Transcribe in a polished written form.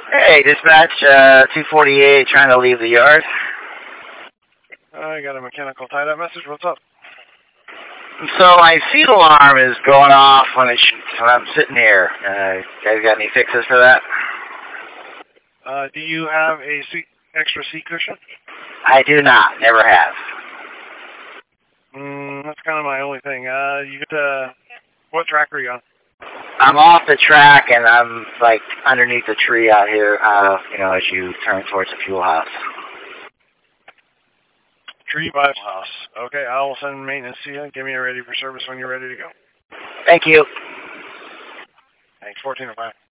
Hey, dispatch, 248, trying to leave the yard. I got a mechanical tied-up message. What's up? So my seat alarm is going off when I'm sitting here. Guys got any fixes for that? Do you have a extra seat cushion? I do not. Never have. That's kind of my only thing. What track are you on? I'm off the track and I'm like underneath the tree out here, as you turn towards the fuel house. Tree Bible House. Okay, I will send maintenance to you. Give me a ready for service when you're ready to go. Thank you. Thanks, 1405.